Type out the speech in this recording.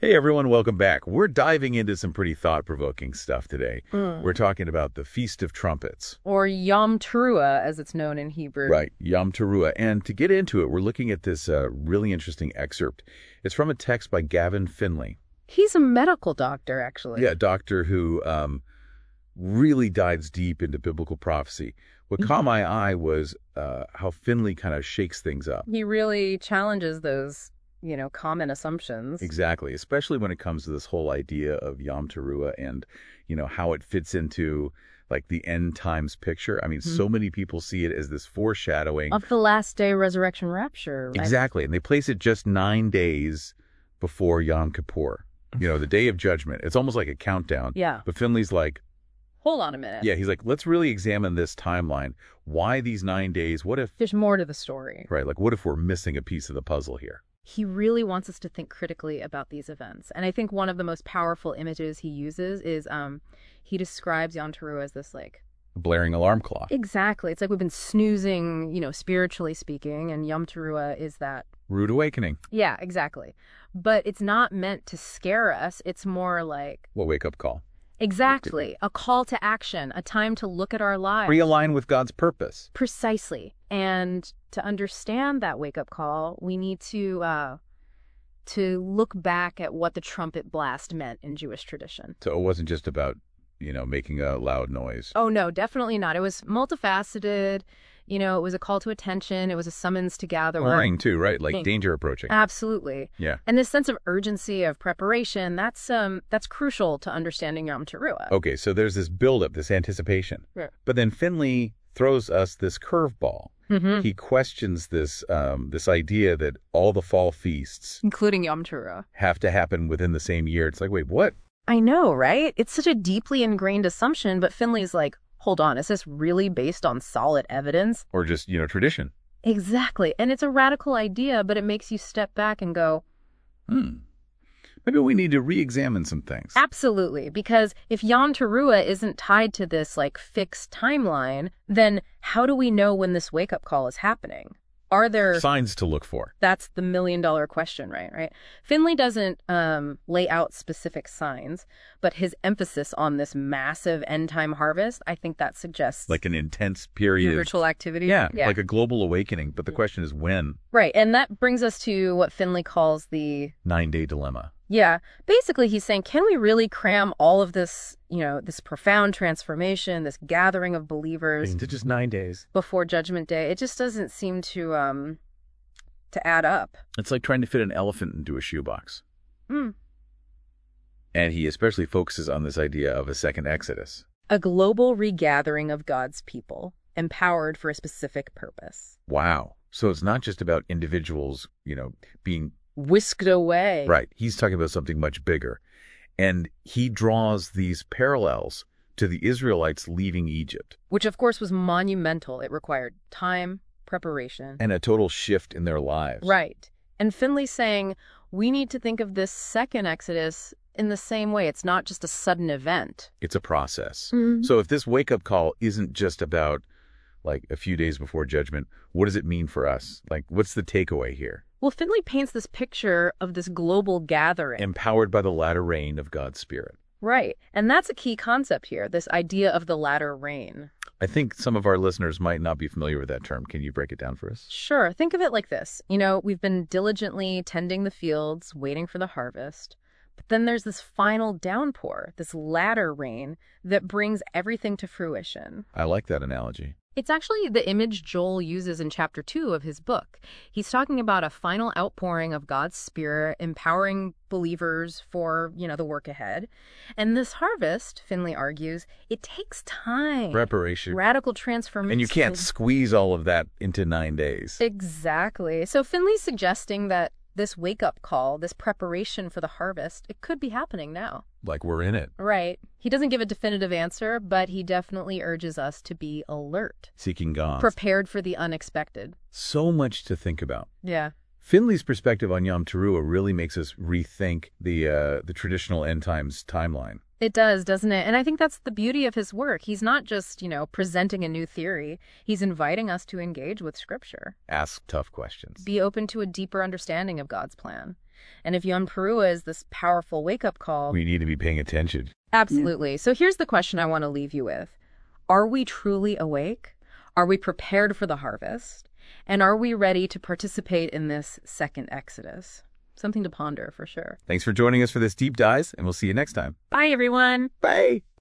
Hey everyone, welcome back. We're diving into some pretty thought-provoking stuff today. We're talking about the Feast of Trumpets. Or Yom Teruah, as it's known in Hebrew. Right, Yom Teruah. And to get into it, we're looking at this really interesting excerpt. It's from a text by Gavin Finley. He's a medical doctor, actually. Yeah, a doctor who really dives deep into biblical prophecy. What caught my eye was how Finley kind of shakes things up. He really challenges those common assumptions. Exactly, especially when it comes to this whole idea of Yom Teruah and, how it fits into, like, the end times picture. I mean, so many people see it as this foreshadowing of the last day resurrection rapture. Right? Exactly, and they place it just 9 days before Yom Kippur, the Day of Judgment. It's almost like a countdown. Yeah. But Finley's like, hold on a minute. yeah, he's like, let's really examine this timeline. Why these 9 days? What if... There's more to the story. Right, like, what if we're missing a piece of the puzzle here? He really wants us to think critically about these events. And I think one of the most powerful images he uses is he describes Yom Teruah as this, like... A blaring alarm clock. Exactly. It's like we've been snoozing, spiritually speaking, and Yom Teruah is that... Rude awakening. Yeah, exactly. But it's not meant to scare us. It's more like... What wake-up call? Exactly. A call to action, a time to look at our lives. Realign with God's purpose. Precisely. And to understand that wake-up call, we need to look back at what the trumpet blast meant in Jewish tradition. So it wasn't just about, making a loud noise. Oh, no, definitely not. It was multifaceted. It was a call to attention. It was a summons to gather. Warning, too, right? Like danger approaching. Absolutely. Yeah. And this sense of urgency, of preparation, that's crucial to understanding Yom Teruah. Okay, so there's this buildup, this anticipation. Right. But then Finley throws us this curveball. He questions this idea that all the fall feasts, including Yom Teruah, have to happen within the same year. It's like, wait, what? I know, right? It's such a deeply ingrained assumption, but Finley's like, hold on, is this really based on solid evidence? Or just, tradition? Exactly. And it's a radical idea, but it makes you step back and go, Maybe we need to re-examine some things. Absolutely. Because if Yom Teruah isn't tied to this, fixed timeline, then how do we know when this wake-up call is happening? Are there... signs to look for? That's the million-dollar question, right? Finley doesn't lay out specific signs, but his emphasis on this massive end-time harvest, I think that suggests... like an intense period. Spiritual activity. Yeah, like a global awakening. But the question is when? Right, and that brings us to what Finley calls the... 9-day dilemma. Yeah. Basically, he's saying, can we really cram all of this, this profound transformation, this gathering of believers into just 9 days before Judgment Day? It just doesn't seem to add up. It's like trying to fit an elephant into a shoebox. And he especially focuses on this idea of a second Exodus. A global regathering of God's people, empowered for a specific purpose. Wow. So it's not just about individuals, being whisked away. Right. He's talking about something much bigger. And he draws these parallels to the Israelites leaving Egypt. Which, of course, was monumental. It required time, preparation. And a total shift in their lives. Right. And Finley's saying, we need to think of this second Exodus in the same way. It's not just a sudden event. It's a process. So if this wake-up call isn't just about, a few days before judgment, what does it mean for us? What's the takeaway here? Well, Finley paints this picture of this global gathering. Empowered by the latter rain of God's Spirit. Right. And that's a key concept here, this idea of the latter rain. I think some of our listeners might not be familiar with that term. Can you break it down for us? Sure. Think of it like this. We've been diligently tending the fields, waiting for the harvest. But then there's this final downpour, this latter rain that brings everything to fruition. I like that analogy. It's actually the image Joel uses in chapter 2 of his book. He's talking about a final outpouring of God's Spirit, empowering believers for, the work ahead. And this harvest, Finley argues, it takes time. Preparation. Radical transformation. And you can't squeeze all of that into 9 days. Exactly. So Finley's suggesting that this wake-up call, this preparation for the harvest, it could be happening now. Like we're in it. Right. He doesn't give a definitive answer, but he definitely urges us to be alert. Seeking God. Prepared for the unexpected. So much to think about. Yeah. Finley's perspective on Yom Teruah really makes us rethink the traditional end times timeline. It does, doesn't it? And I think that's the beauty of his work. He's not just, presenting a new theory. He's inviting us to engage with Scripture. Ask tough questions. Be open to a deeper understanding of God's plan. And if Yom Teruah is this powerful wake-up call... we need to be paying attention. Absolutely. So here's the question I want to leave you with. Are we truly awake? Are we prepared for the harvest? And are we ready to participate in this second Exodus? Something to ponder for sure. Thanks for joining us for this deep dive, and we'll see you next time. Bye, everyone. Bye.